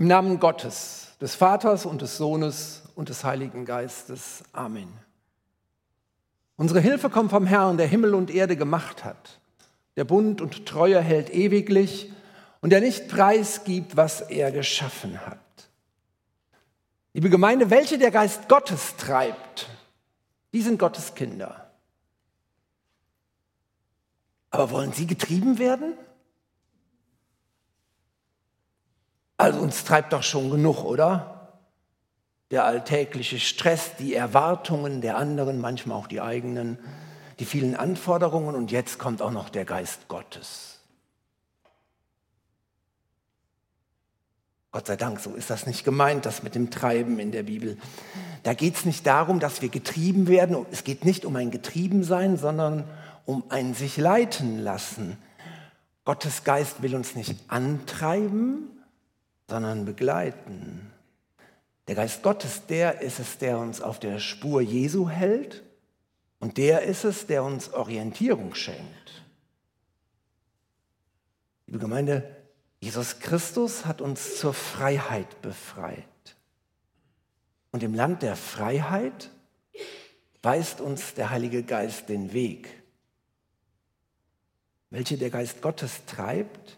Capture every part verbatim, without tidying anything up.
Im Namen Gottes, des Vaters und des Sohnes und des Heiligen Geistes. Amen. Unsere Hilfe kommt vom Herrn, der Himmel und Erde gemacht hat, der Bund und Treue hält ewiglich und der nicht preisgibt, was er geschaffen hat. Liebe Gemeinde, welche der Geist Gottes treibt, die sind Gottes Kinder. Aber wollen sie getrieben werden? Also uns treibt doch schon genug, oder? Der alltägliche Stress, die Erwartungen der anderen, manchmal auch die eigenen, die vielen Anforderungen und jetzt kommt auch noch der Geist Gottes. Gott sei Dank, so ist das nicht gemeint, das mit dem Treiben in der Bibel. Da geht es nicht darum, dass wir getrieben werden. Es geht nicht um ein Getriebensein, sondern um ein sich leiten lassen. Gottes Geist will uns nicht antreiben, sondern begleiten. Der Geist Gottes, der ist es, der uns auf der Spur Jesu hält und der ist es, der uns Orientierung schenkt. Liebe Gemeinde, Jesus Christus hat uns zur Freiheit befreit. Und im Land der Freiheit weist uns der Heilige Geist den Weg. Welche der Geist Gottes treibt,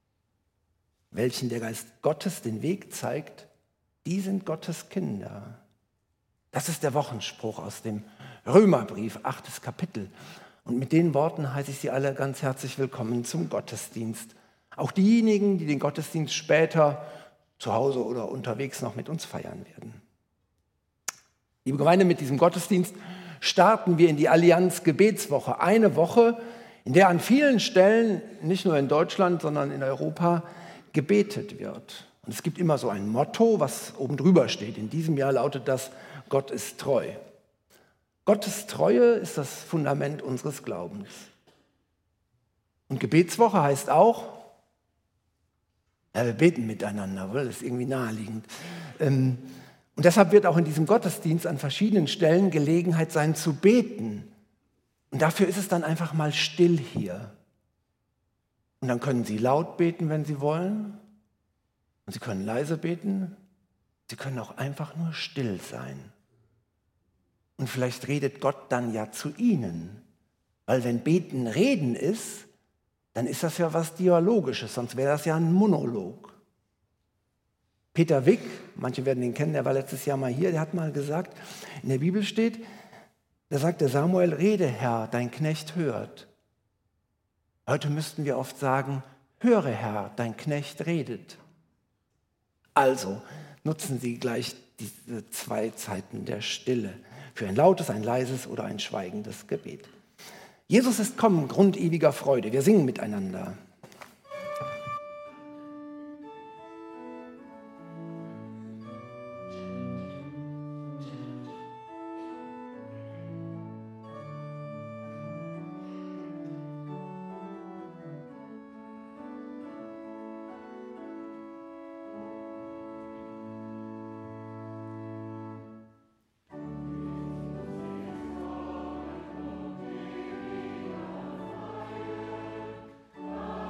welchen der Geist Gottes den Weg zeigt, die sind Gottes Kinder. Das ist der Wochenspruch aus dem Römerbrief, achtes Kapitel. Und mit den Worten heiße ich Sie alle ganz herzlich willkommen zum Gottesdienst. Auch diejenigen, die den Gottesdienst später zu Hause oder unterwegs noch mit uns feiern werden. Liebe Gemeinde, mit diesem Gottesdienst starten wir in die Allianz Gebetswoche. Eine Woche, in der an vielen Stellen, nicht nur in Deutschland, sondern in Europa, gebetet wird. Und es gibt immer so ein Motto, was oben drüber steht. In diesem Jahr lautet das, Gott ist treu. Gottes Treue ist das Fundament unseres Glaubens. Und Gebetswoche heißt auch, ja, wir beten miteinander, weil das ist irgendwie naheliegend. Und deshalb wird auch in diesem Gottesdienst an verschiedenen Stellen Gelegenheit sein zu beten. Und dafür ist es dann einfach mal still hier. Und dann können Sie laut beten, wenn Sie wollen. Und Sie können leise beten. Sie können auch einfach nur still sein. Und vielleicht redet Gott dann ja zu Ihnen. Weil wenn Beten Reden ist, dann ist das ja was Dialogisches, sonst wäre das ja ein Monolog. Peter Wick, manche werden ihn kennen, der war letztes Jahr mal hier, der hat mal gesagt, in der Bibel steht, da sagt der Samuel, rede Herr, dein Knecht hört. Heute müssten wir oft sagen, höre Herr, dein Knecht redet. Also nutzen Sie gleich diese zwei Zeiten der Stille für ein lautes, ein leises oder ein schweigendes Gebet. Jesus ist kommen, Grund ewiger Freude. Wir singen miteinander. Amen.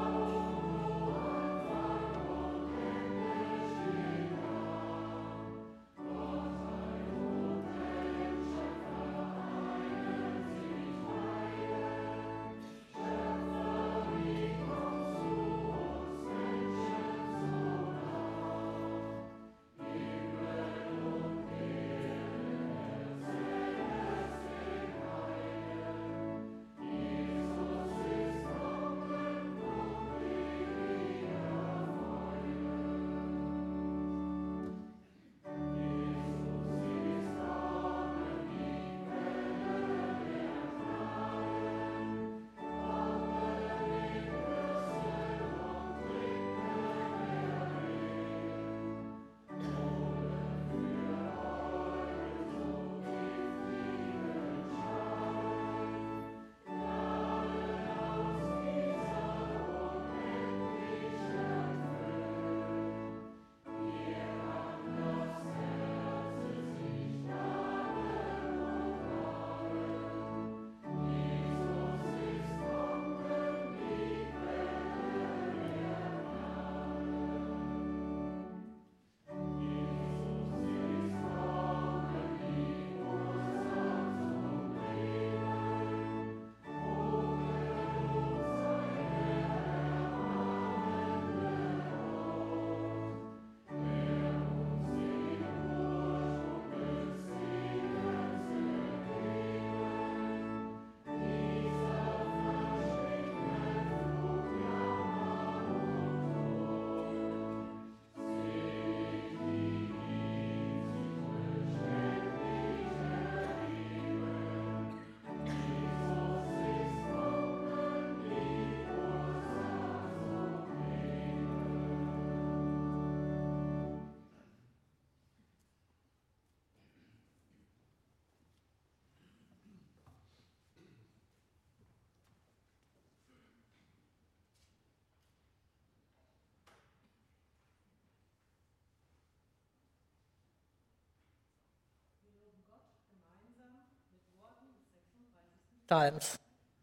Psalms.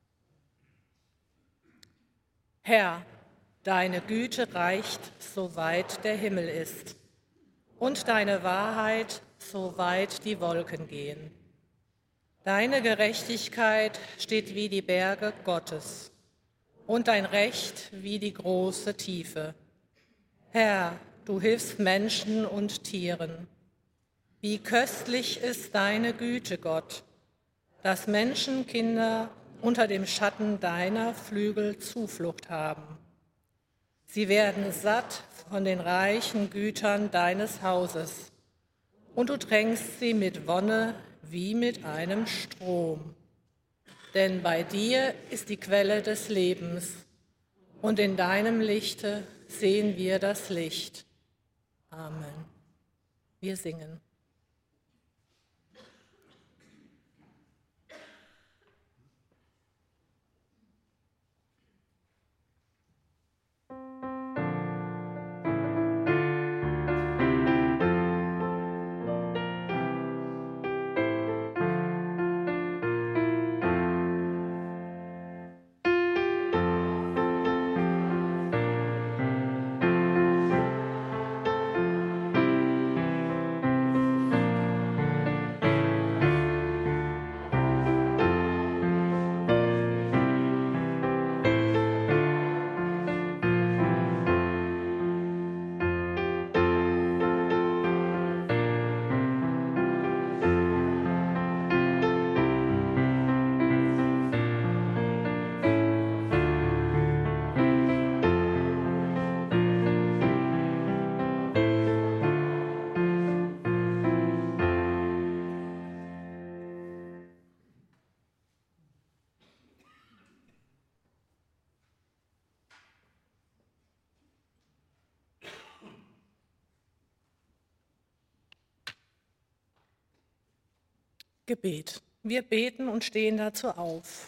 Herr, deine Güte reicht, soweit der Himmel ist, und deine Wahrheit, soweit die Wolken gehen. Deine Gerechtigkeit steht wie die Berge Gottes und dein Recht wie die große Tiefe. Herr, du hilfst Menschen und Tieren. Wie köstlich ist deine Güte, Gott, dass Menschenkinder unter dem Schatten deiner Flügel Zuflucht haben. Sie werden satt von den reichen Gütern deines Hauses, und du tränkst sie mit Wonne wie mit einem Strom. Denn bei dir ist die Quelle des Lebens, und in deinem Lichte sehen wir das Licht. Amen. Wir singen. Gebet. Wir beten und stehen dazu auf.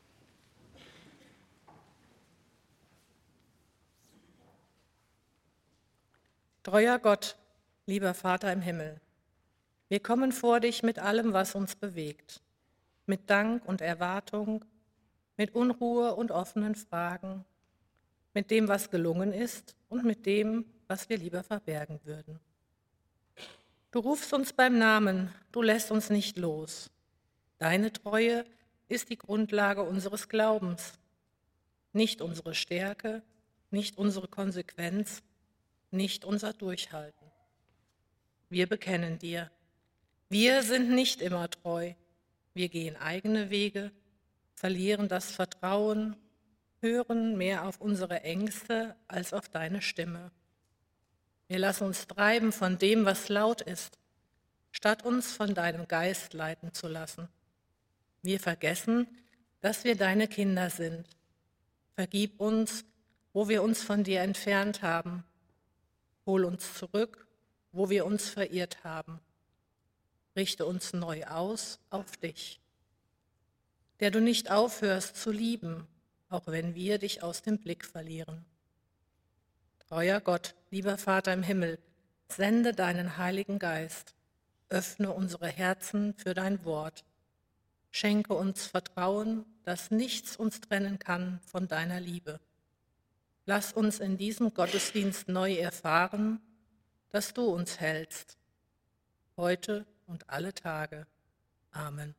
Treuer Gott, lieber Vater im Himmel, wir kommen vor dich mit allem, was uns bewegt, mit Dank und Erwartung, mit Unruhe und offenen Fragen, mit dem, was gelungen ist und mit dem, was wir lieber verbergen würden. Du rufst uns beim Namen, du lässt uns nicht los. Deine Treue ist die Grundlage unseres Glaubens, nicht unsere Stärke, nicht unsere Konsequenz, nicht unser Durchhalten. Wir bekennen dir, wir sind nicht immer treu, wir gehen eigene Wege, verlieren das Vertrauen, hören mehr auf unsere Ängste als auf deine Stimme. Wir lassen uns treiben von dem, was laut ist, statt uns von deinem Geist leiten zu lassen. Wir vergessen, dass wir deine Kinder sind. Vergib uns, wo wir uns von dir entfernt haben. Hol uns zurück, wo wir uns verirrt haben. Richte uns neu aus auf dich, der du nicht aufhörst zu lieben, auch wenn wir dich aus dem Blick verlieren. Treuer Gott, lieber Vater im Himmel, sende deinen Heiligen Geist, öffne unsere Herzen für dein Wort, schenke uns Vertrauen, dass nichts uns trennen kann von deiner Liebe. Lass uns in diesem Gottesdienst neu erfahren, dass du uns hältst, heute und alle Tage. Amen.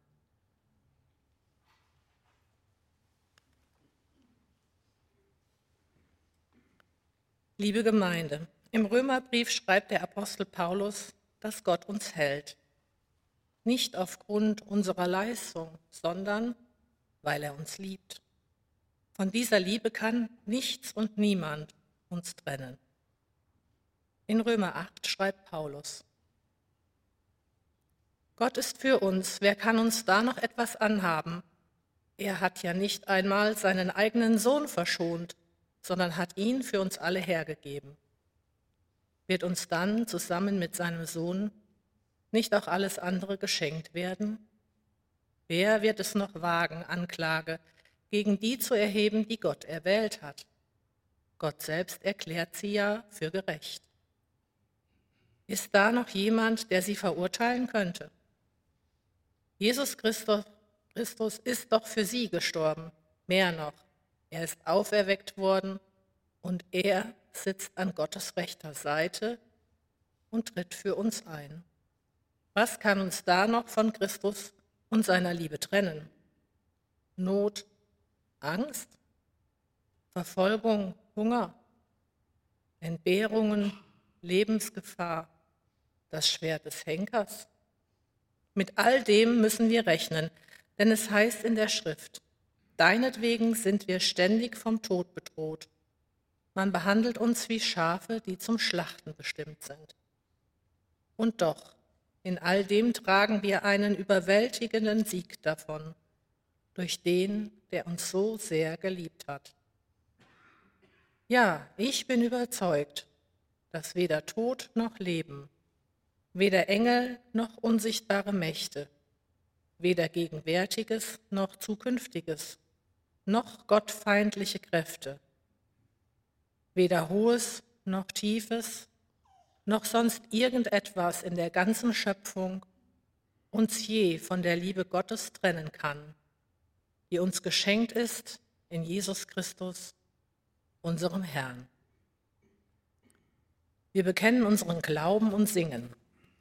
Liebe Gemeinde, im Römerbrief schreibt der Apostel Paulus, dass Gott uns hält. Nicht aufgrund unserer Leistung, sondern weil er uns liebt. Von dieser Liebe kann nichts und niemand uns trennen. In Römer acht schreibt Paulus: Gott ist für uns, wer kann uns da noch etwas anhaben? Er hat ja nicht einmal seinen eigenen Sohn verschont, sondern hat ihn für uns alle hergegeben. Wird uns dann zusammen mit seinem Sohn nicht auch alles andere geschenkt werden? Wer wird es noch wagen, Anklage gegen die zu erheben, die Gott erwählt hat? Gott selbst erklärt sie ja für gerecht. Ist da noch jemand, der sie verurteilen könnte? Jesus Christus, Christus ist doch für sie gestorben. Mehr noch, er ist auferweckt worden und er sitzt an Gottes rechter Seite und tritt für uns ein. Was kann uns da noch von Christus und seiner Liebe trennen? Not, Angst, Verfolgung, Hunger, Entbehrungen, Lebensgefahr, das Schwert des Henkers? Mit all dem müssen wir rechnen, denn es heißt in der Schrift, deinetwegen sind wir ständig vom Tod bedroht. Man behandelt uns wie Schafe, die zum Schlachten bestimmt sind. Und doch, in all dem tragen wir einen überwältigenden Sieg davon, durch den, der uns so sehr geliebt hat. Ja, ich bin überzeugt, dass weder Tod noch Leben, weder Engel noch unsichtbare Mächte, weder Gegenwärtiges noch Zukünftiges, noch gottfeindliche Kräfte, weder Hohes noch Tiefes, noch sonst irgendetwas in der ganzen Schöpfung uns je von der Liebe Gottes trennen kann, die uns geschenkt ist in Jesus Christus, unserem Herrn. Wir bekennen unseren Glauben und singen.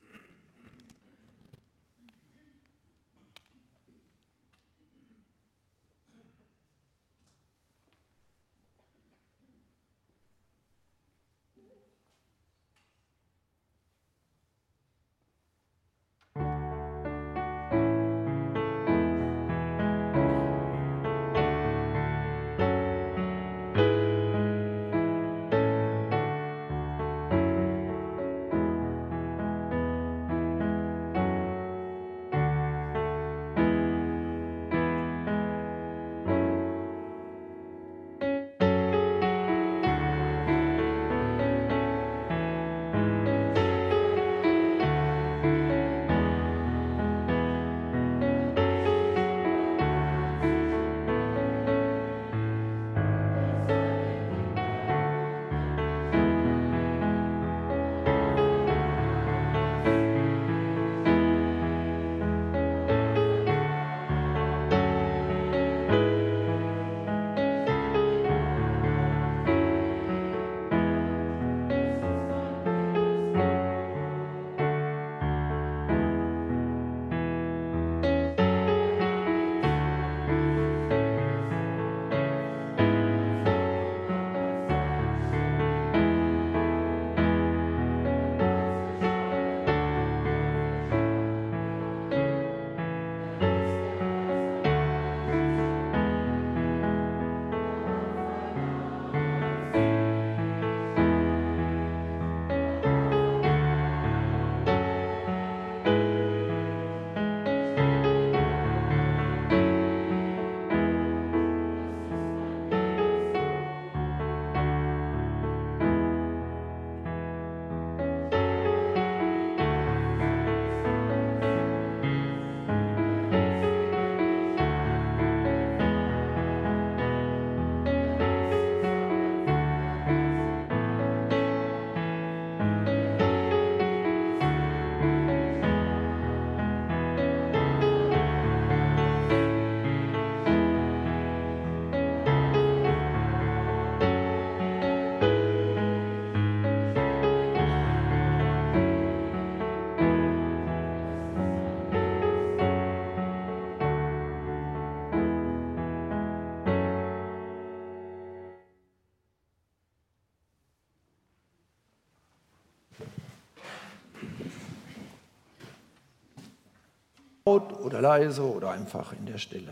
Oder leise oder einfach in der Stille.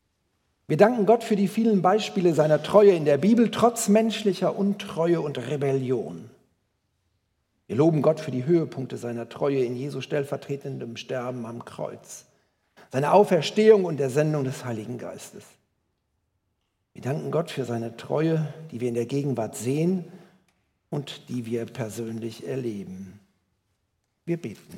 Wir danken Gott für die vielen Beispiele seiner Treue in der Bibel, trotz menschlicher Untreue und Rebellion. Wir loben Gott für die Höhepunkte seiner Treue in Jesu stellvertretendem Sterben am Kreuz, seine Auferstehung und der Sendung des Heiligen Geistes. Wir danken Gott für seine Treue, die wir in der Gegenwart sehen und die wir persönlich erleben. Wir beten.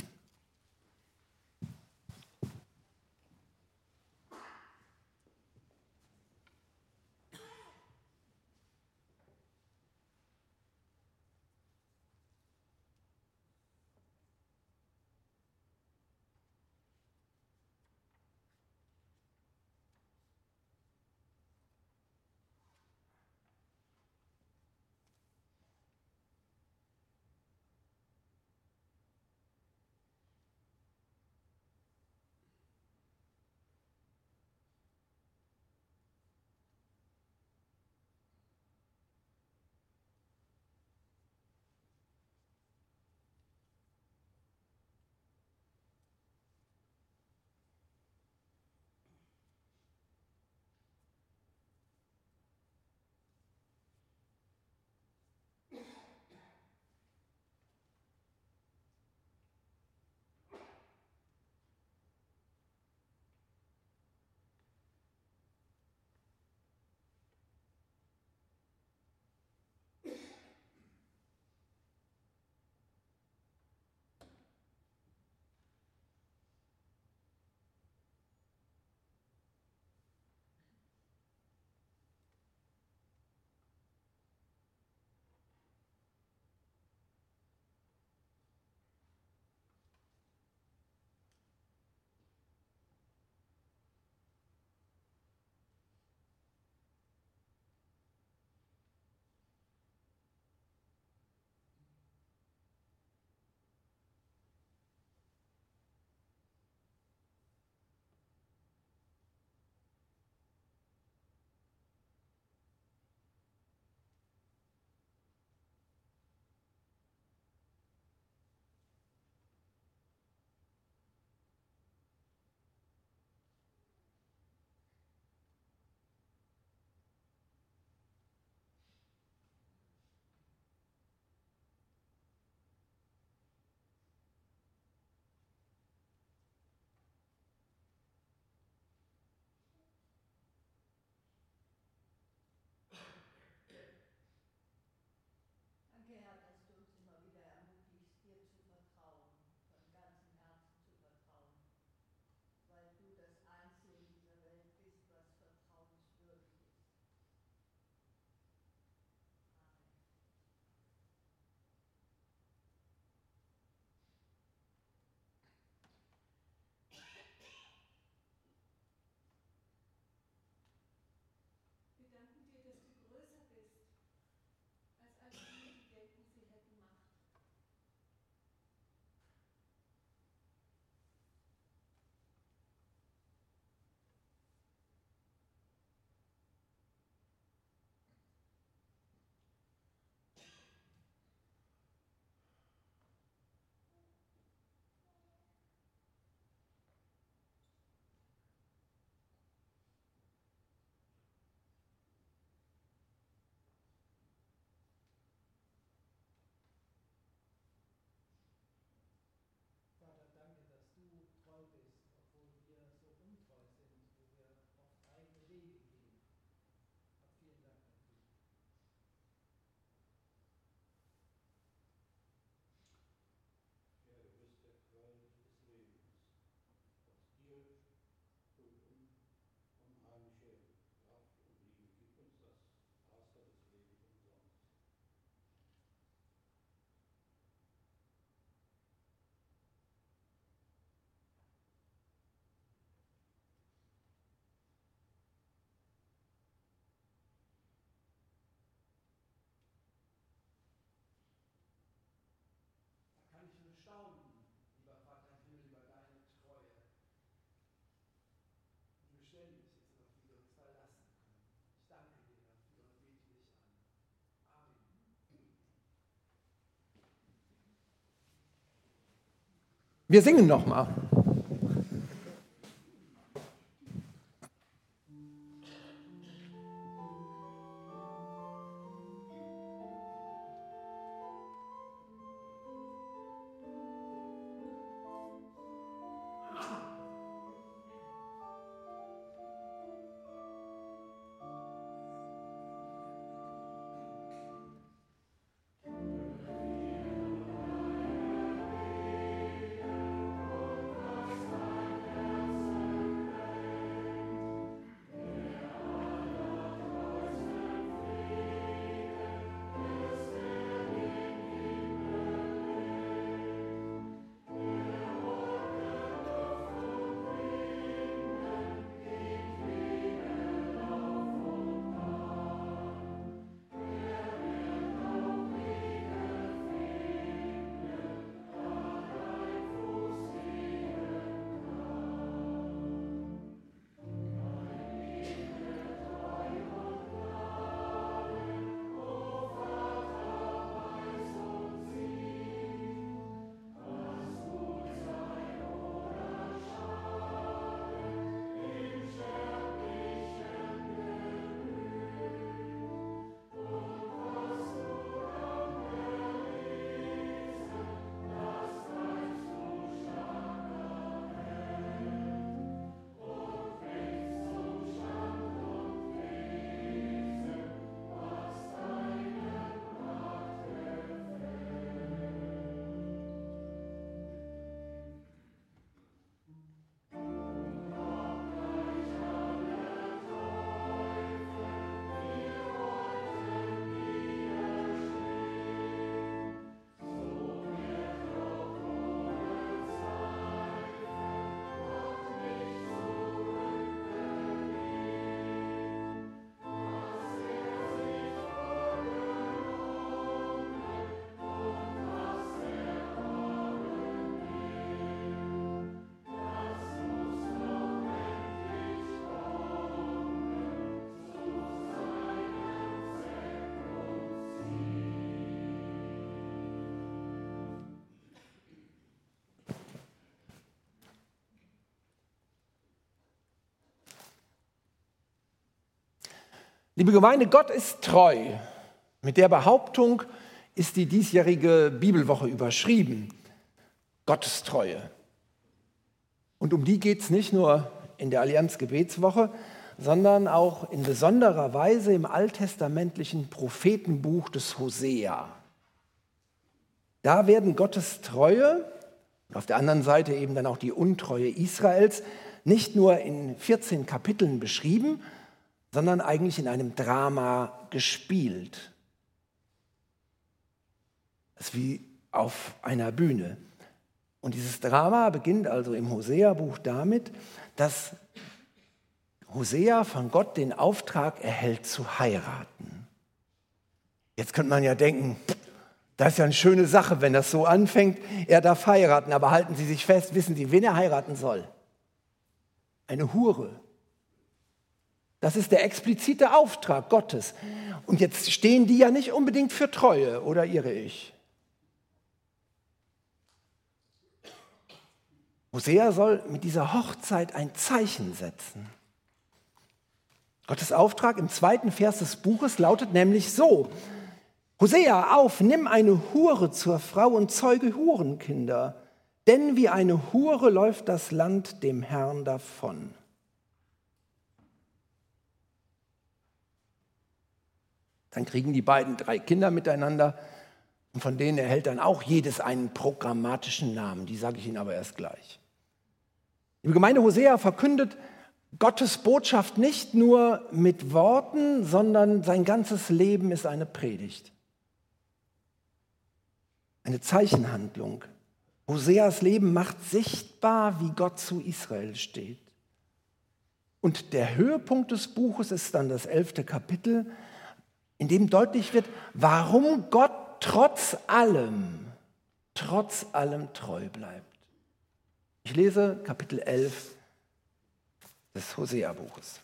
Wir singen noch mal. Liebe Gemeinde, Gott ist treu. Mit der Behauptung ist die diesjährige Bibelwoche überschrieben. Gottes Treue. Und um die geht es nicht nur in der Allianz Gebetswoche, sondern auch in besonderer Weise im alttestamentlichen Prophetenbuch des Hosea. Da werden Gottes Treue und auf der anderen Seite eben dann auch die Untreue Israels nicht nur in vierzehn Kapiteln beschrieben, sondern eigentlich in einem Drama gespielt. Das ist wie auf einer Bühne. Und dieses Drama beginnt also im Hosea-Buch damit, dass Hosea von Gott den Auftrag erhält, zu heiraten. Jetzt könnte man ja denken, das ist ja eine schöne Sache, wenn das so anfängt, er darf heiraten. Aber halten Sie sich fest, wissen Sie, wen er heiraten soll? Eine Hure. Das ist der explizite Auftrag Gottes. Und jetzt stehen die ja nicht unbedingt für Treue, oder irre ich? Hosea soll mit dieser Hochzeit ein Zeichen setzen. Gottes Auftrag im zweiten Vers des Buches lautet nämlich so: Hosea, auf, nimm eine Hure zur Frau und zeuge Hurenkinder, denn wie eine Hure läuft das Land dem Herrn davon. Dann kriegen die beiden drei Kinder miteinander und von denen erhält dann auch jedes einen programmatischen Namen. Die sage ich Ihnen aber erst gleich. Die Gemeinde Hosea verkündet Gottes Botschaft nicht nur mit Worten, sondern sein ganzes Leben ist eine Predigt. Eine Zeichenhandlung. Hoseas Leben macht sichtbar, wie Gott zu Israel steht. Und der Höhepunkt des Buches ist dann das elfte Kapitel, in dem deutlich wird, warum Gott trotz allem, trotz allem treu bleibt. Ich lese Kapitel elf des Hosea-Buches.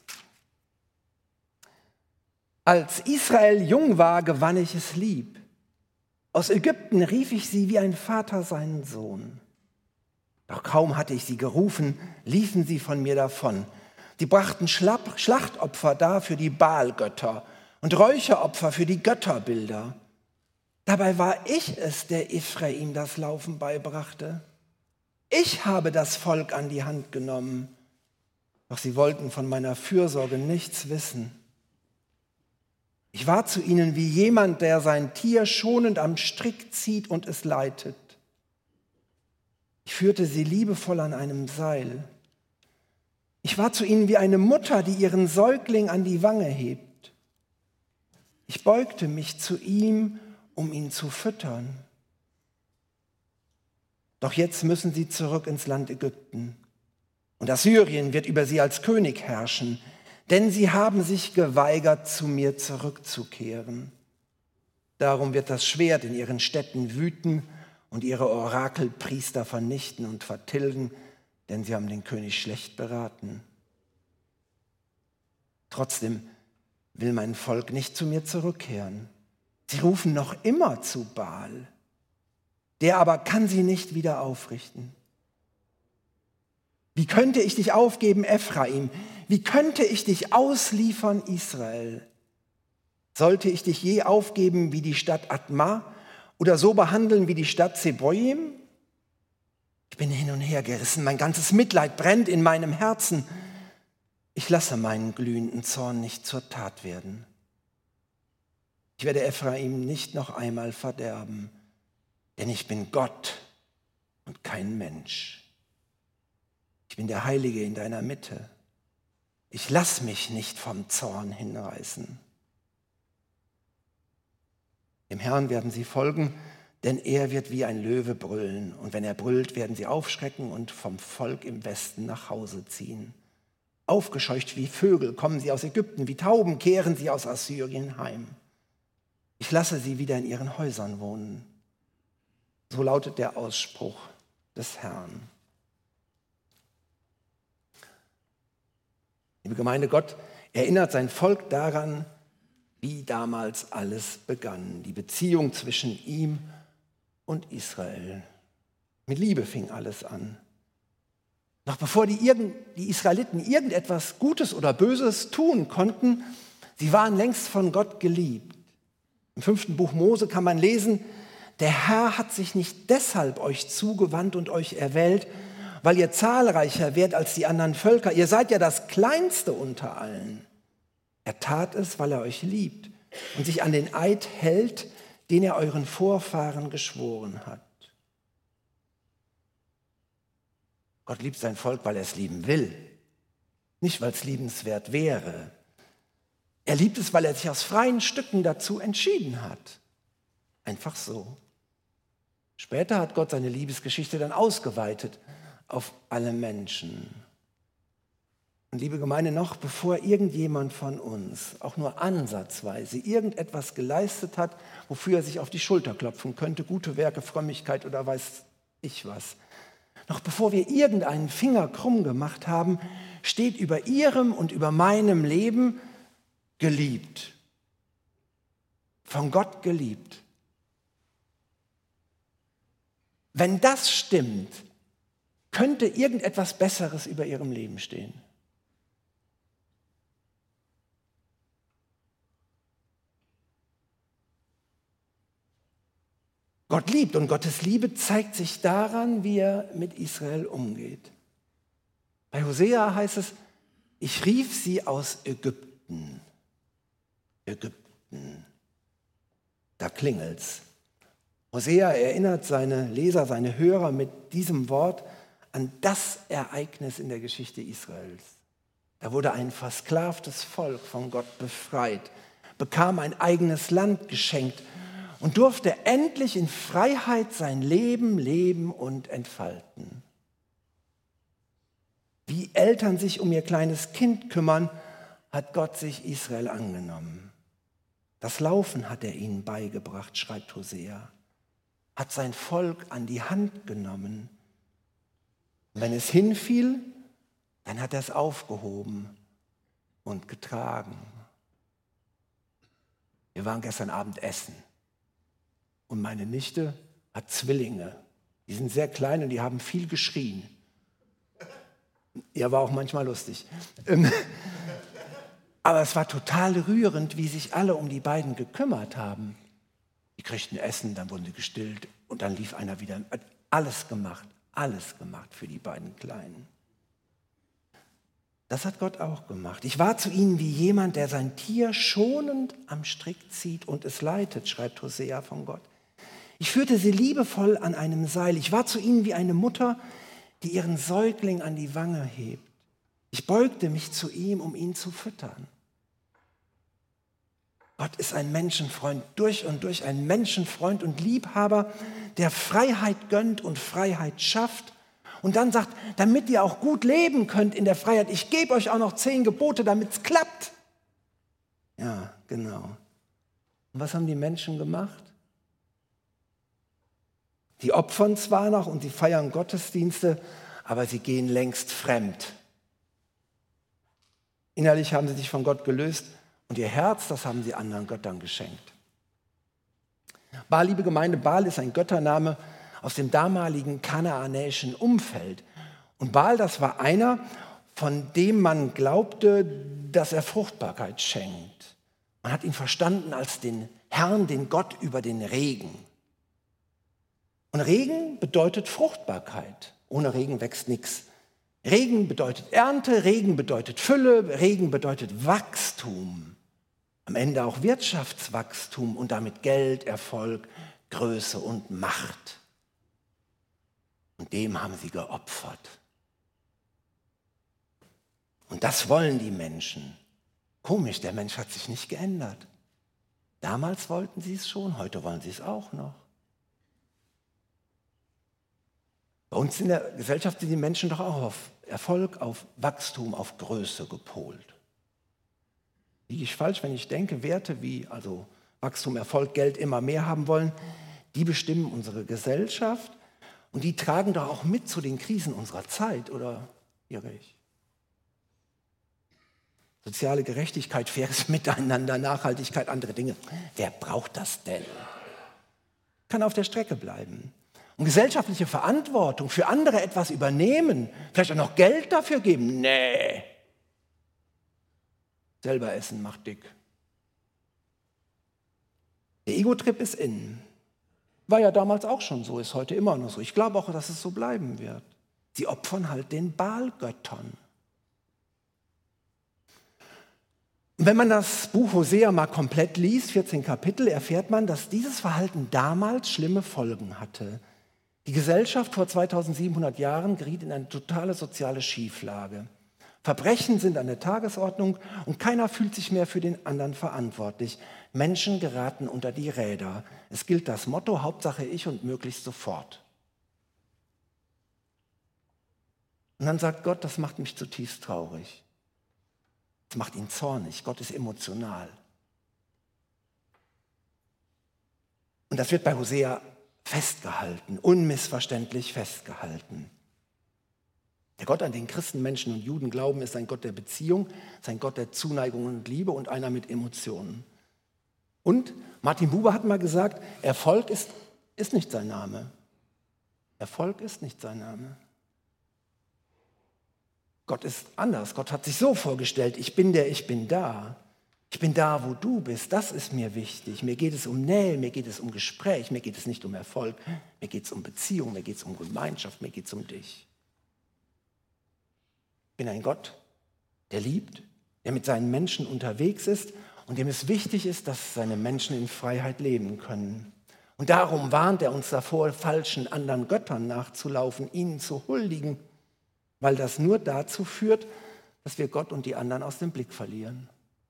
Als Israel jung war, gewann ich es lieb. Aus Ägypten rief ich sie wie ein Vater seinen Sohn. Doch kaum hatte ich sie gerufen, liefen sie von mir davon. Sie brachten Schlapp- Schlachtopfer dar für die Baalgötter und Räucheropfer für die Götterbilder. Dabei war ich es, der Ephraim das Laufen beibrachte. Ich habe das Volk an die Hand genommen. Doch sie wollten von meiner Fürsorge nichts wissen. Ich war zu ihnen wie jemand, der sein Tier schonend am Strick zieht und es leitet. Ich führte sie liebevoll an einem Seil. Ich war zu ihnen wie eine Mutter, die ihren Säugling an die Wange hebt. Ich beugte mich zu ihm, um ihn zu füttern. Doch jetzt müssen sie zurück ins Land Ägypten. Und Assyrien wird über sie als König herrschen, denn sie haben sich geweigert, zu mir zurückzukehren. Darum wird das Schwert in ihren Städten wüten und ihre Orakelpriester vernichten und vertilgen, denn sie haben den König schlecht beraten. Trotzdem will mein Volk nicht zu mir zurückkehren. Sie rufen noch immer zu Baal. Der aber kann sie nicht wieder aufrichten. Wie könnte ich dich aufgeben, Ephraim? Wie könnte ich dich ausliefern, Israel? Sollte ich dich je aufgeben wie die Stadt Adma oder so behandeln wie die Stadt Zeboim? Ich bin hin und her gerissen, mein ganzes Mitleid brennt in meinem Herzen. Ich lasse meinen glühenden Zorn nicht zur Tat werden. Ich werde Ephraim nicht noch einmal verderben, denn ich bin Gott und kein Mensch. Ich bin der Heilige in deiner Mitte. Ich lasse mich nicht vom Zorn hinreißen. Dem Herrn werden sie folgen, denn er wird wie ein Löwe brüllen. Und wenn er brüllt, werden sie aufschrecken und vom Volk im Westen nach Hause ziehen. Aufgescheucht wie Vögel kommen sie aus Ägypten, wie Tauben kehren sie aus Assyrien heim. Ich lasse sie wieder in ihren Häusern wohnen. So lautet der Ausspruch des Herrn. Liebe Gemeinde, Gott erinnert sein Volk daran, wie damals alles begann. Die Beziehung zwischen ihm und Israel. Mit Liebe fing alles an. Noch bevor die, irgend, die Israeliten irgendetwas Gutes oder Böses tun konnten, sie waren längst von Gott geliebt. Im fünften Buch Mose kann man lesen, der Herr hat sich nicht deshalb euch zugewandt und euch erwählt, weil ihr zahlreicher werdet als die anderen Völker. Ihr seid ja das Kleinste unter allen. Er tat es, weil er euch liebt und sich an den Eid hält, den er euren Vorfahren geschworen hat. Gott liebt sein Volk, weil er es lieben will, nicht weil es liebenswert wäre. Er liebt es, weil er sich aus freien Stücken dazu entschieden hat. Einfach so. Später hat Gott seine Liebesgeschichte dann ausgeweitet auf alle Menschen. Und liebe Gemeinde, noch bevor irgendjemand von uns auch nur ansatzweise irgendetwas geleistet hat, wofür er sich auf die Schulter klopfen könnte, gute Werke, Frömmigkeit oder weiß ich was, noch bevor wir irgendeinen Finger krumm gemacht haben, steht über ihrem und über meinem Leben geliebt. Von Gott geliebt. Wenn das stimmt, könnte irgendetwas Besseres über ihrem Leben stehen. Gott liebt und Gottes Liebe zeigt sich daran, wie er mit Israel umgeht. Bei Hosea heißt es, ich rief sie aus Ägypten. Ägypten. Da klingelt's. Hosea erinnert seine Leser, seine Hörer mit diesem Wort an das Ereignis in der Geschichte Israels. Da wurde ein versklavtes Volk von Gott befreit, bekam ein eigenes Land geschenkt und durfte endlich in Freiheit sein Leben leben und entfalten. Wie Eltern sich um ihr kleines Kind kümmern, hat Gott sich Israel angenommen. Das Laufen hat er ihnen beigebracht, schreibt Hosea, hat sein Volk an die Hand genommen. Und wenn es hinfiel, dann hat er es aufgehoben und getragen. Wir waren gestern Abend essen und meine Nichte hat Zwillinge Die sind sehr klein und die haben viel geschrien. Ja, war auch manchmal lustig. Aber es war total rührend, wie sich alle um die beiden gekümmert haben. Die kriegten Essen, dann wurden sie gestillt und dann lief einer wieder. Alles gemacht, alles gemacht für die beiden Kleinen. Das hat Gott auch gemacht. Ich war zu ihnen wie jemand, der sein Tier schonend am Strick zieht und es leitet, schreibt Hosea von Gott. Ich führte sie liebevoll an einem Seil. Ich war zu ihnen wie eine Mutter, die ihren Säugling an die Wange hebt. Ich beugte mich zu ihm, um ihn zu füttern. Gott ist ein Menschenfreund, durch und durch ein Menschenfreund und Liebhaber, der Freiheit gönnt und Freiheit schafft. Und dann sagt, damit ihr auch gut leben könnt in der Freiheit, ich gebe euch auch noch zehn Gebote, damit es klappt. Ja, genau. Und was haben die Menschen gemacht? Die opfern zwar noch und sie feiern Gottesdienste, aber sie gehen längst fremd. Innerlich haben sie sich von Gott gelöst und ihr Herz, das haben sie anderen Göttern geschenkt. Baal, liebe Gemeinde, Baal ist ein Göttername aus dem damaligen kanaanäischen Umfeld. Und Baal, das war einer, von dem man glaubte, dass er Fruchtbarkeit schenkt. Man hat ihn verstanden als den Herrn, den Gott über den Regen. Und Regen bedeutet Fruchtbarkeit. Ohne Regen wächst nichts. Regen bedeutet Ernte, Regen bedeutet Fülle, Regen bedeutet Wachstum. Am Ende auch Wirtschaftswachstum und damit Geld, Erfolg, Größe und Macht. Und dem haben sie geopfert. Und das wollen die Menschen. Komisch, der Mensch hat sich nicht geändert. Damals wollten sie es schon, heute wollen sie es auch noch. Bei uns in der Gesellschaft sind die Menschen doch auch auf Erfolg, auf Wachstum, auf Größe gepolt. Liege ich falsch, wenn ich denke, Werte wie also Wachstum, Erfolg, Geld immer mehr haben wollen, die bestimmen unsere Gesellschaft und die tragen doch auch mit zu den Krisen unserer Zeit, oder irre ich? Soziale Gerechtigkeit, faires Miteinander, Nachhaltigkeit, andere Dinge. Wer braucht das denn? Kann auf der Strecke bleiben. Und gesellschaftliche Verantwortung für andere etwas übernehmen, vielleicht auch noch Geld dafür geben? Nee. Selber essen macht dick. Der Ego-Trip ist in. War ja damals auch schon so, ist heute immer noch so. Ich glaube auch, dass es so bleiben wird. Sie opfern halt den Baal-Göttern. Und wenn man das Buch Hosea mal komplett liest, vierzehn Kapitel, erfährt man, dass dieses Verhalten damals schlimme Folgen hatte. Die Gesellschaft vor zweitausendsiebenhundert Jahren geriet in eine totale soziale Schieflage. Verbrechen sind an der Tagesordnung und keiner fühlt sich mehr für den anderen verantwortlich. Menschen geraten unter die Räder. Es gilt das Motto, Hauptsache ich und möglichst sofort. Und dann sagt Gott, das macht mich zutiefst traurig. Das macht ihn zornig. Gott ist emotional. Und das wird bei Hosea festgehalten, unmissverständlich festgehalten. Der Gott, an den Christen, Menschen und Juden glauben, ist ein Gott der Beziehung, ist ein Gott der Zuneigung und Liebe und einer mit Emotionen. Und Martin Buber hat mal gesagt, Erfolg ist, ist nicht sein Name. Erfolg ist nicht sein Name. Gott ist anders. Gott hat sich so vorgestellt, ich bin der, ich bin da. Ich bin da, wo du bist. Das ist mir wichtig. Mir geht es um Nähe, mir geht es um Gespräch, mir geht es nicht um Erfolg, mir geht es um Beziehung, mir geht es um Gemeinschaft, mir geht es um dich. Ich bin ein Gott, der liebt, der mit seinen Menschen unterwegs ist und dem es wichtig ist, dass seine Menschen in Freiheit leben können. Und darum warnt er uns davor, falschen anderen Göttern nachzulaufen, ihnen zu huldigen, weil das nur dazu führt, dass wir Gott und die anderen aus dem Blick verlieren.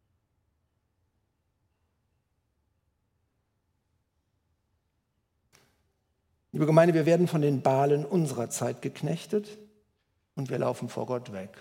Liebe Gemeinde, wir werden von den Baalen unserer Zeit geknechtet und wir laufen vor Gott weg.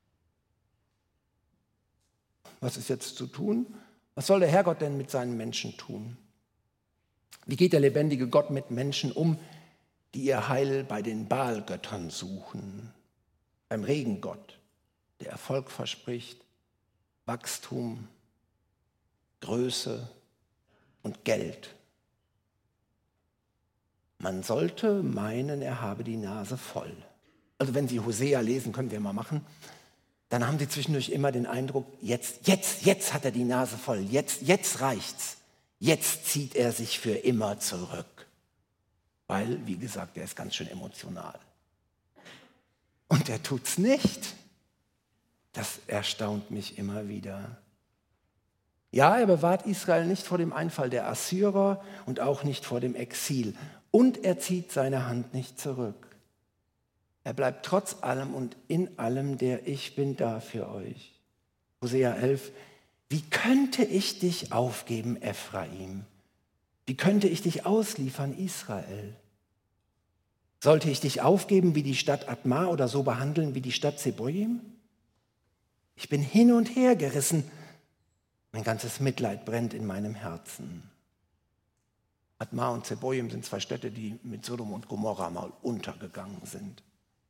Was ist jetzt zu tun? Was soll der Herrgott denn mit seinen Menschen tun? Wie geht der lebendige Gott mit Menschen um, die ihr Heil bei den Baal-Göttern suchen? Beim Regengott, der Erfolg verspricht, Wachstum, Größe und Geld. Man sollte meinen, er habe die Nase voll. Also wenn Sie Hosea lesen, können wir mal machen, dann haben Sie zwischendurch immer den Eindruck, jetzt, jetzt, jetzt hat er die Nase voll, jetzt, jetzt reicht's. Jetzt zieht er sich für immer zurück. Weil, wie gesagt, er ist ganz schön emotional. Und er tut's nicht. Das erstaunt mich immer wieder. Ja, er bewahrt Israel nicht vor dem Einfall der Assyrer und auch nicht vor dem Exil. Und er zieht seine Hand nicht zurück. Er bleibt trotz allem und in allem der Ich bin da für euch. Hosea elf, wie könnte ich dich aufgeben, Ephraim? Wie könnte ich dich ausliefern, Israel? Sollte ich dich aufgeben wie die Stadt Adma oder so behandeln wie die Stadt Zeboim? Ich bin hin und her gerissen. Mein ganzes Mitleid brennt in meinem Herzen. Adma und Zeboim sind zwei Städte, die mit Sodom und Gomorra mal untergegangen sind.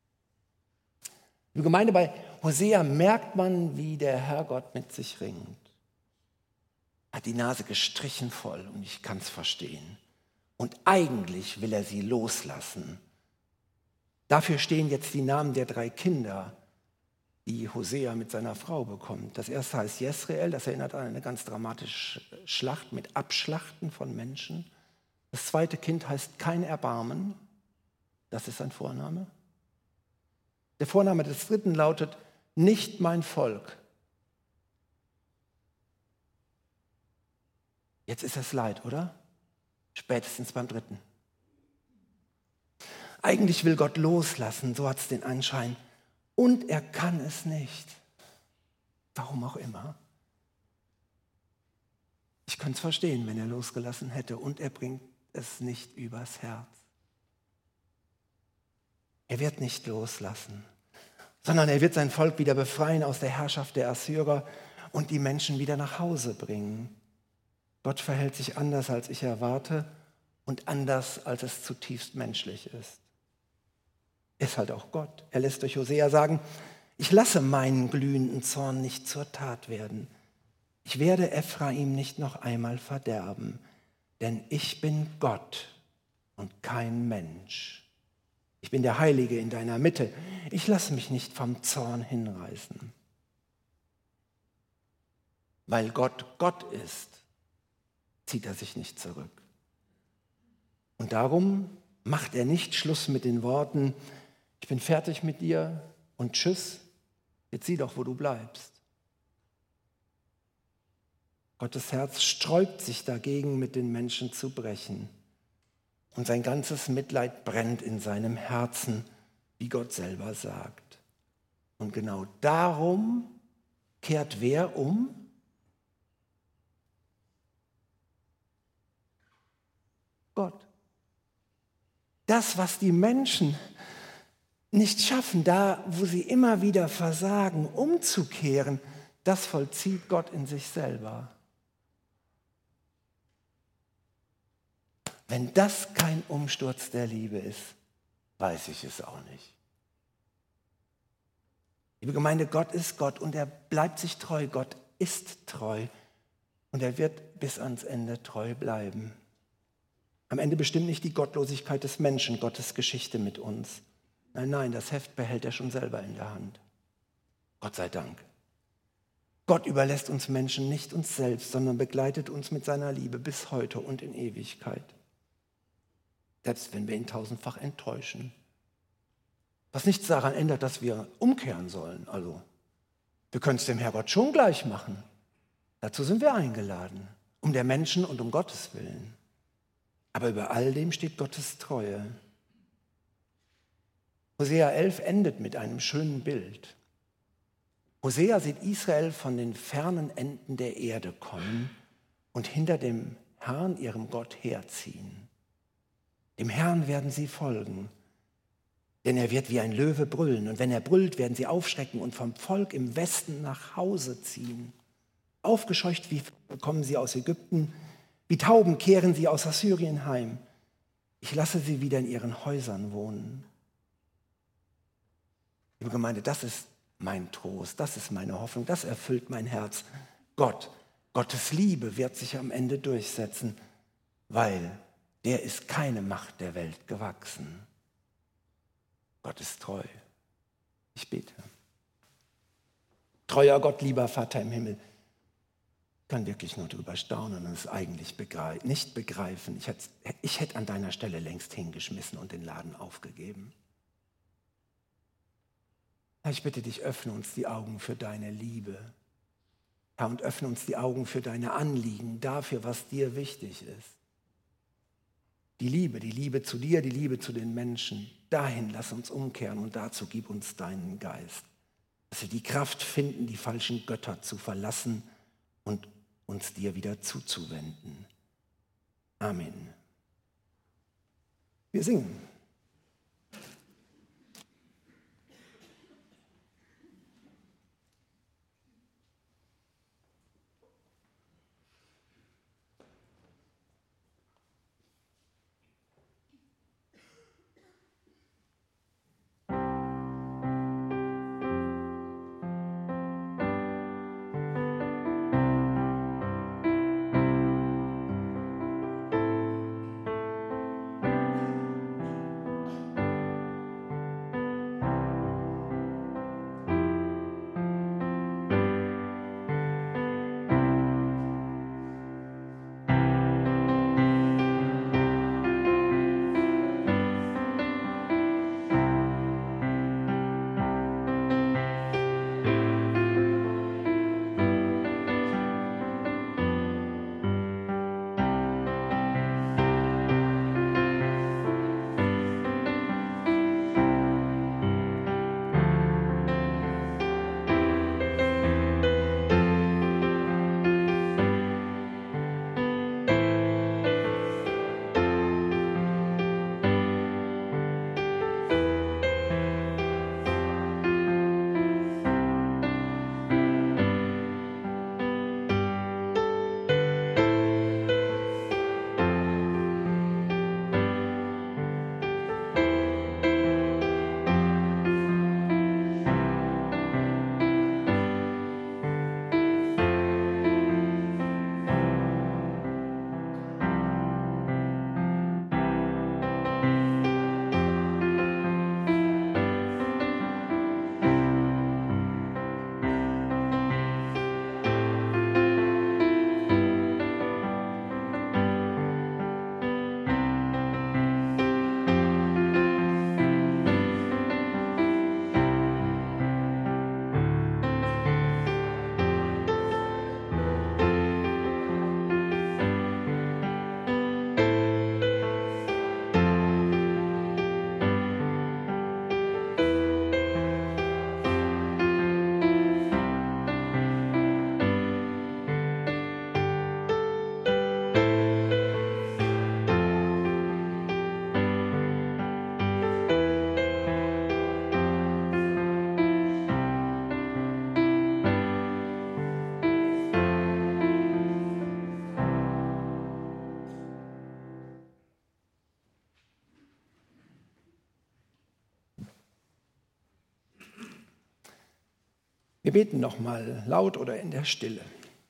Liebe Gemeinde, bei Hosea merkt man, wie der Herrgott mit sich ringt. Hat die Nase gestrichen voll und ich kann es verstehen. Und eigentlich will er sie loslassen. Dafür stehen jetzt die Namen der drei Kinder, die Hosea mit seiner Frau bekommt. Das erste heißt Jesreel, das erinnert an eine ganz dramatische Schlacht mit Abschlachten von Menschen. Das zweite Kind heißt kein Erbarmen, das ist sein Vorname. Der Vorname des dritten lautet nicht mein Volk. Jetzt ist es leid, oder? Spätestens beim dritten. Eigentlich will Gott loslassen, so hat es den Anschein. Und er kann es nicht. Warum auch immer. Ich könnte es verstehen, wenn er losgelassen hätte. Und er bringt es nicht übers Herz. Er wird nicht loslassen, sondern er wird sein Volk wieder befreien aus der Herrschaft der Assyrer und die Menschen wieder nach Hause bringen. Gott verhält sich anders, als ich erwarte und anders, als es zutiefst menschlich ist. Ist halt auch Gott. Er lässt durch Hosea sagen, ich lasse meinen glühenden Zorn nicht zur Tat werden. Ich werde Ephraim nicht noch einmal verderben, denn ich bin Gott und kein Mensch. Ich bin der Heilige in deiner Mitte. Ich lasse mich nicht vom Zorn hinreißen. Weil Gott Gott ist, zieht er sich nicht zurück. Und darum macht er nicht Schluss mit den Worten, ich bin fertig mit dir und tschüss, jetzt sieh doch, wo du bleibst. Gottes Herz sträubt sich dagegen, mit den Menschen zu brechen. Und sein ganzes Mitleid brennt in seinem Herzen, wie Gott selber sagt. Und genau darum kehrt wer um? Gott. Das, was die Menschen nicht schaffen, da, wo sie immer wieder versagen, umzukehren, das vollzieht Gott in sich selber. Wenn das kein Umsturz der Liebe ist, weiß ich es auch nicht. Liebe Gemeinde, Gott ist Gott und er bleibt sich treu. Gott ist treu und er wird bis ans Ende treu bleiben. Am Ende bestimmt nicht die Gottlosigkeit des Menschen Gottes Geschichte mit uns. Nein, nein, das Heft behält er schon selber in der Hand. Gott sei Dank. Gott überlässt uns Menschen nicht uns selbst, sondern begleitet uns mit seiner Liebe bis heute und in Ewigkeit. Selbst wenn wir ihn tausendfach enttäuschen. Was nichts daran ändert, dass wir umkehren sollen. Also, wir können es dem Herrgott schon gleich machen. Dazu sind wir eingeladen, um der Menschen und um Gottes Willen. Aber über all dem steht Gottes Treue. Hosea elf endet mit einem schönen Bild. Hosea sieht Israel von den fernen Enden der Erde kommen und hinter dem Herrn, ihrem Gott, herziehen. Dem Herrn werden sie folgen, denn er wird wie ein Löwe brüllen. Und wenn er brüllt, werden sie aufschrecken und vom Volk im Westen nach Hause ziehen. Aufgescheucht wie kommen sie aus Ägypten, wie Tauben kehren sie aus Assyrien heim. Ich lasse sie wieder in ihren Häusern wohnen. Liebe Gemeinde, das ist mein Trost, das ist meine Hoffnung, das erfüllt mein Herz. Gott, Gottes Liebe wird sich am Ende durchsetzen, weil der ist keine Macht der Welt gewachsen. Gott ist treu. Ich bete. Treuer Gott, lieber Vater im Himmel, ich kann wirklich nur darüber staunen und es eigentlich begreif, nicht begreifen. Ich hätte, ich hätte an deiner Stelle längst hingeschmissen und den Laden aufgegeben. Herr, ich bitte dich, öffne uns die Augen für deine Liebe. Herr, und öffne uns die Augen für deine Anliegen, dafür, was dir wichtig ist. Die Liebe, die Liebe zu dir, die Liebe zu den Menschen. Dahin lass uns umkehren und dazu gib uns deinen Geist. Dass wir die Kraft finden, die falschen Götter zu verlassen und uns dir wieder zuzuwenden. Amen. Wir singen. Wir beten nochmal laut oder in der Stille.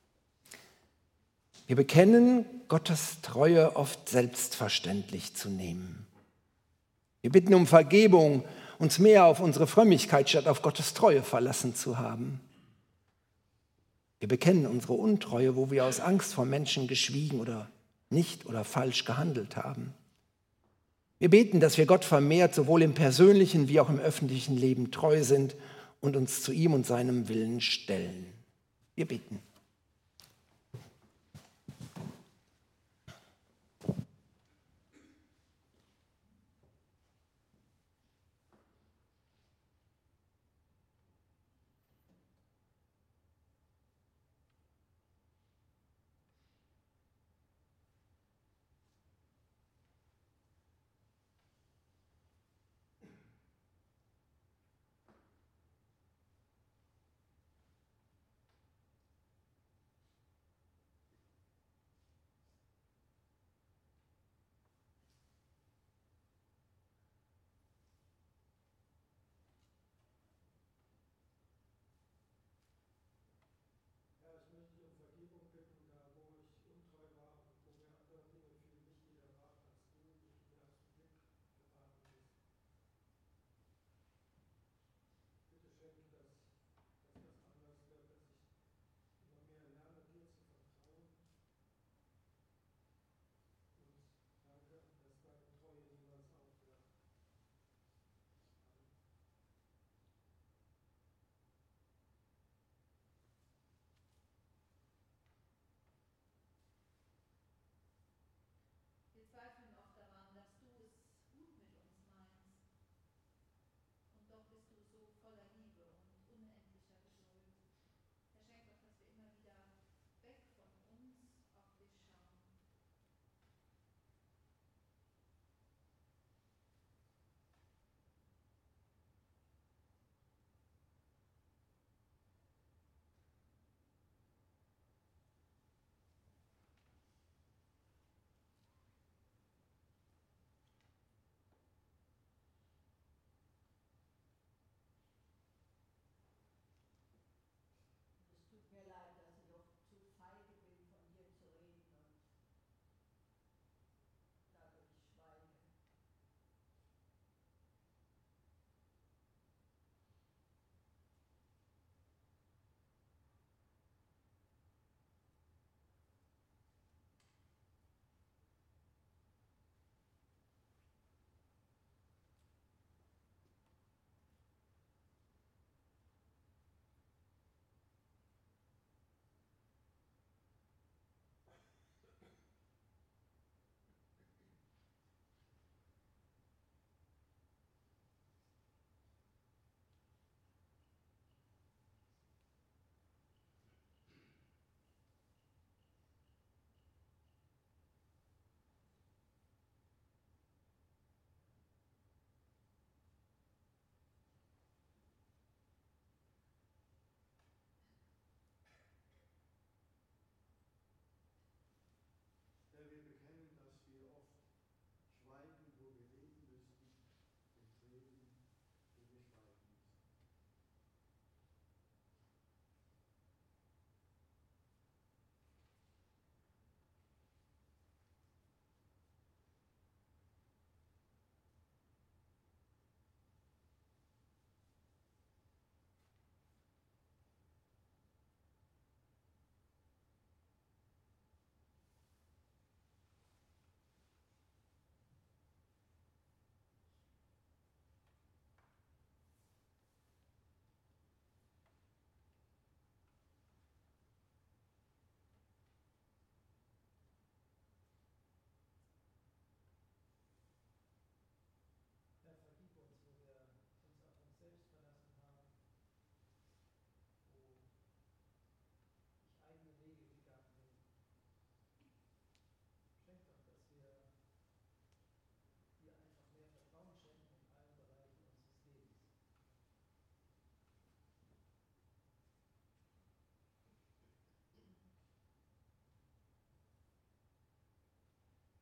Wir bekennen, Gottes Treue oft selbstverständlich zu nehmen. Wir bitten um Vergebung, uns mehr auf unsere Frömmigkeit statt auf Gottes Treue verlassen zu haben. Wir bekennen unsere Untreue, wo wir aus Angst vor Menschen geschwiegen oder nicht oder falsch gehandelt haben. Wir beten, dass wir Gott vermehrt sowohl im persönlichen wie auch im öffentlichen Leben treu sind und uns zu ihm und seinem Willen stellen. Wir beten.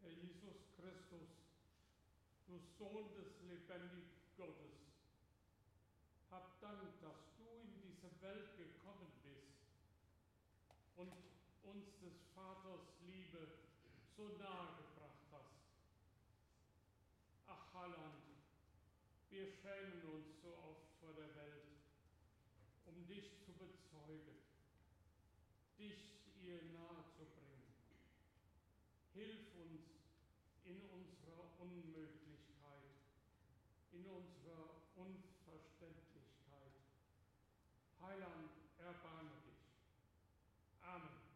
Herr Jesus Christus, du Sohn des lebendigen Gottes, hab Dank, dass du in diese Welt gekommen bist und uns des Vaters Liebe so nahe gebracht hast. Ach Heiland, wir schämen uns so oft vor der Welt, um dich zu bezeugen, dich ihr nahe zu bringen. Hilf uns in unserer Unmöglichkeit, in unserer Unverständlichkeit. Heiland, erbarme dich. Amen.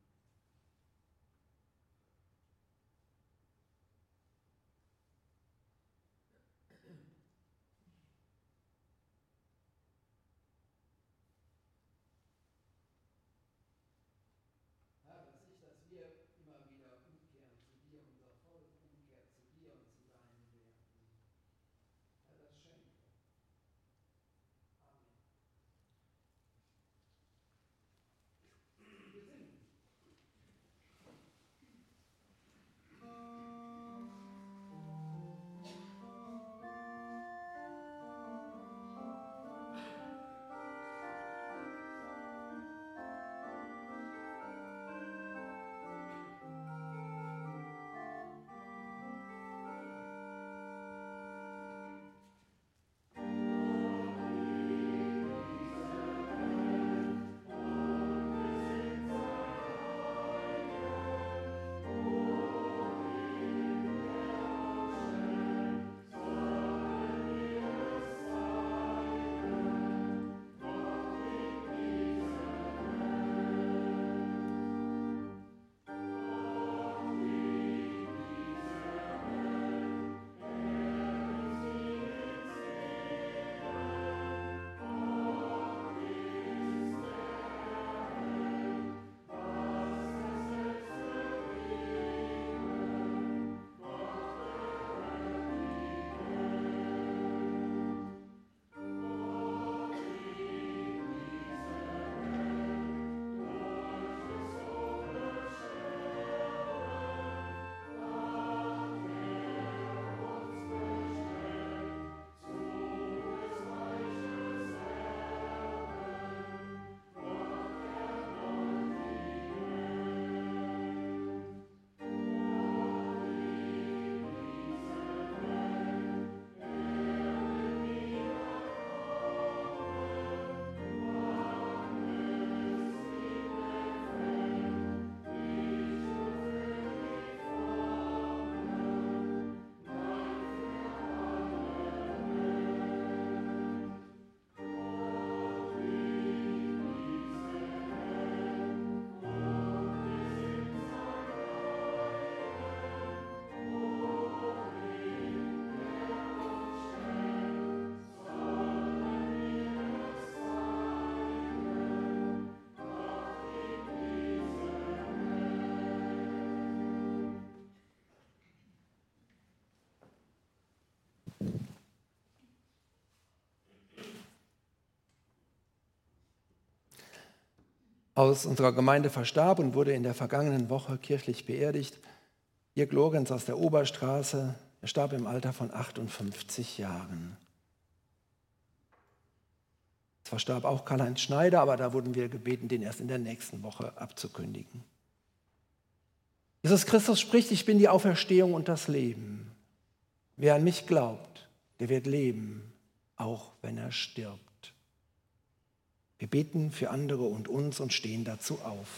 Herr, dass ich, dass wir immer wieder umkehren zu dir, unser Volk umkehrt zu dir und zu deinen Werten. Herr, das schenke. Amen. Wir singen. Aus unserer Gemeinde verstarb und wurde in der vergangenen Woche kirchlich beerdigt Dirk Lorenz aus der Oberstraße. Er starb im Alter von achtundfünfzig Jahren. Es verstarb auch Karl-Heinz Schneider, aber da wurden wir gebeten, den erst in der nächsten Woche abzukündigen. Jesus Christus spricht: Ich bin die Auferstehung und das Leben. Wer an mich glaubt, der wird leben, auch wenn er stirbt. Wir beten für andere und uns und stehen dazu auf.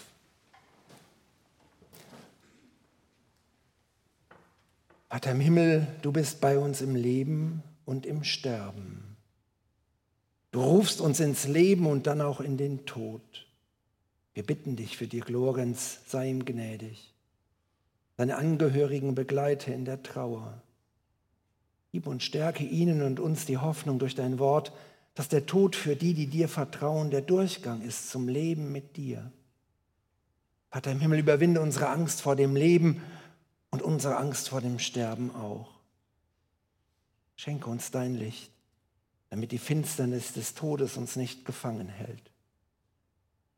Vater im Himmel, du bist bei uns im Leben und im Sterben. Du rufst uns ins Leben und dann auch in den Tod. Wir bitten dich für Dirk Lorenz, sei ihm gnädig. Seine Angehörigen begleite in der Trauer. Gib und stärke ihnen und uns die Hoffnung durch dein Wort, dass der Tod für die, die dir vertrauen, der Durchgang ist zum Leben mit dir. Vater im Himmel, überwinde unsere Angst vor dem Leben und unsere Angst vor dem Sterben auch. Schenke uns dein Licht, damit die Finsternis des Todes uns nicht gefangen hält.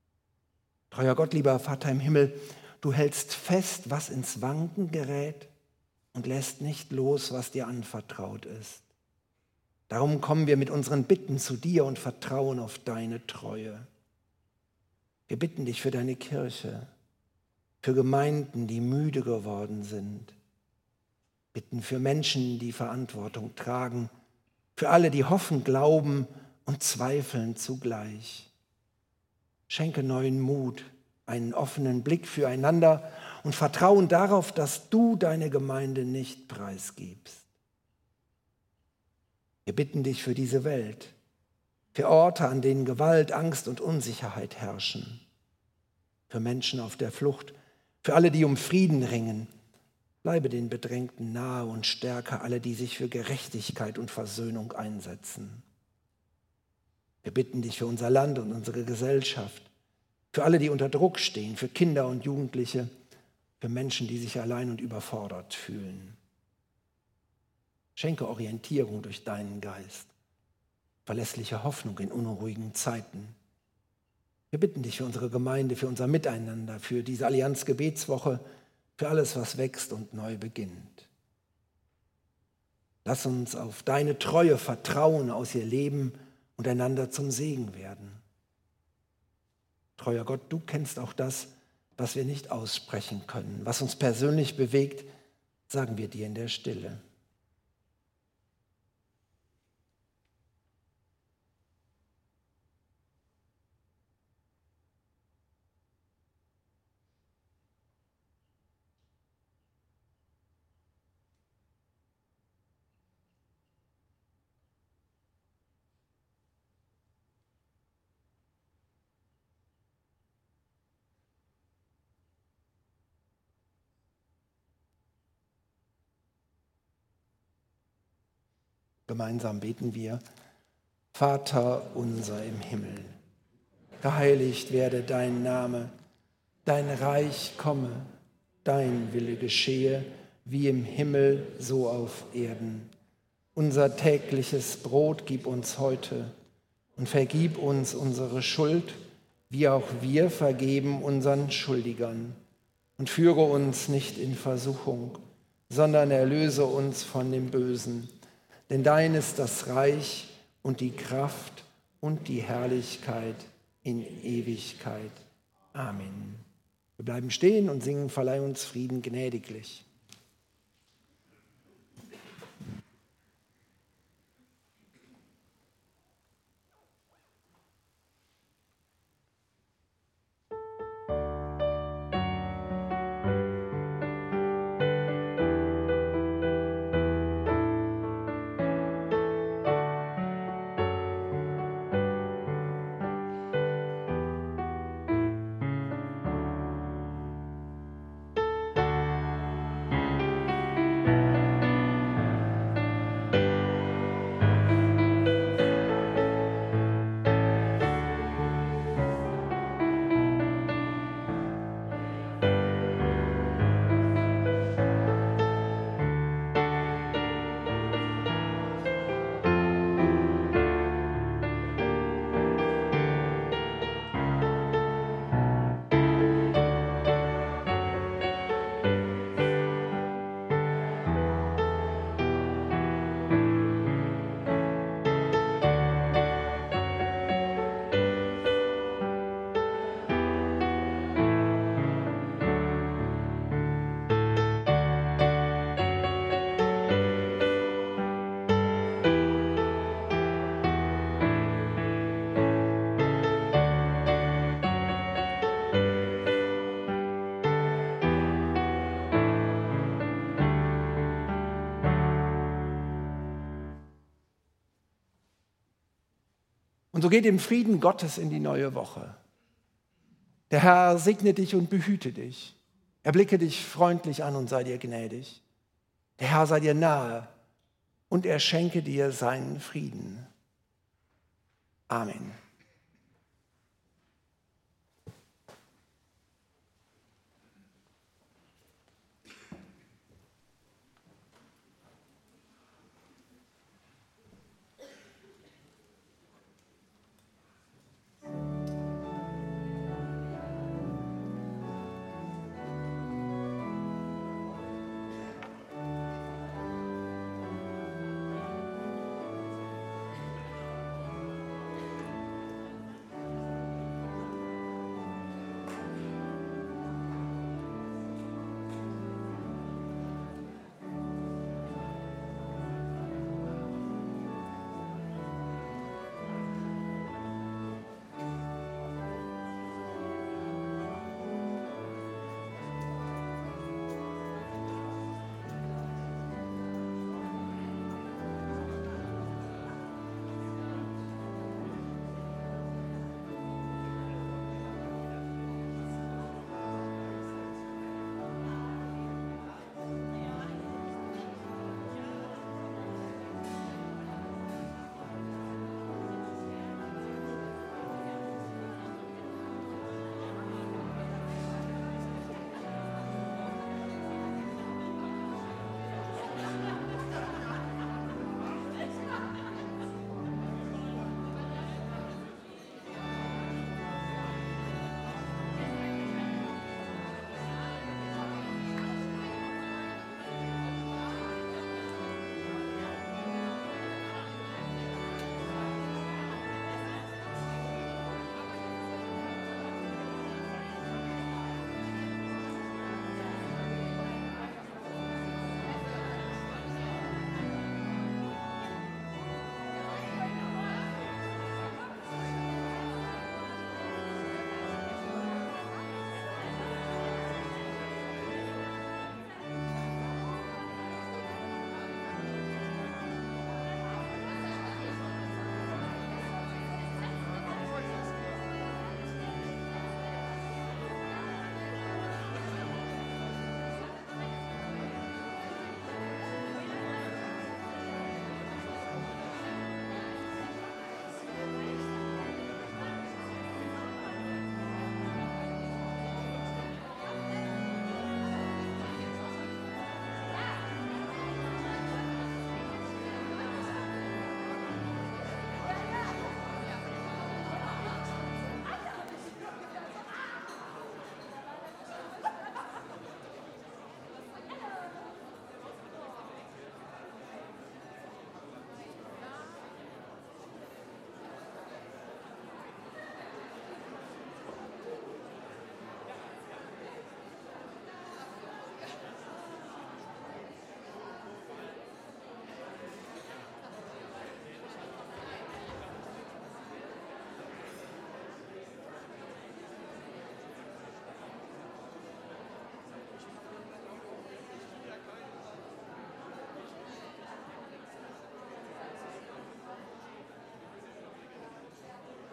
Treuer Gott, lieber Vater im Himmel, du hältst fest, was ins Wanken gerät und lässt nicht los, was dir anvertraut ist. Darum kommen wir mit unseren Bitten zu dir und vertrauen auf deine Treue. Wir bitten dich für deine Kirche, für Gemeinden, die müde geworden sind. Bitten für Menschen, die Verantwortung tragen, für alle, die hoffen, glauben und zweifeln zugleich. Schenke neuen Mut, einen offenen Blick füreinander und Vertrauen darauf, dass du deine Gemeinde nicht preisgibst. Wir bitten dich für diese Welt, für Orte, an denen Gewalt, Angst und Unsicherheit herrschen, für Menschen auf der Flucht, für alle, die um Frieden ringen. Bleibe den Bedrängten nahe und stärke alle, die sich für Gerechtigkeit und Versöhnung einsetzen. Wir bitten dich für unser Land und unsere Gesellschaft, für alle, die unter Druck stehen, für Kinder und Jugendliche, für Menschen, die sich allein und überfordert fühlen. Schenke Orientierung durch deinen Geist, verlässliche Hoffnung in unruhigen Zeiten. Wir bitten dich für unsere Gemeinde, für unser Miteinander, für diese Allianz-Gebetswoche, für alles, was wächst und neu beginnt. Lass uns auf deine Treue vertrauen, aus ihr leben und einander zum Segen werden. Treuer Gott, du kennst auch das, was wir nicht aussprechen können. Was uns persönlich bewegt, sagen wir dir in der Stille. Gemeinsam beten wir: Vater unser im Himmel, geheiligt werde dein Name, dein Reich komme, dein Wille geschehe, wie im Himmel, so auf Erden. Unser tägliches Brot gib uns heute und vergib uns unsere Schuld, wie auch wir vergeben unseren Schuldigern. Und führe uns nicht in Versuchung, sondern erlöse uns von dem Bösen. Denn dein ist das Reich und die Kraft und die Herrlichkeit in Ewigkeit. Amen. Wir bleiben stehen und singen: Verleih uns Frieden gnädiglich. Und so geht im Frieden Gottes in die neue Woche. Der Herr segne dich und behüte dich. Er blicke dich freundlich an und sei dir gnädig. Der Herr sei dir nahe und er schenke dir seinen Frieden. Amen.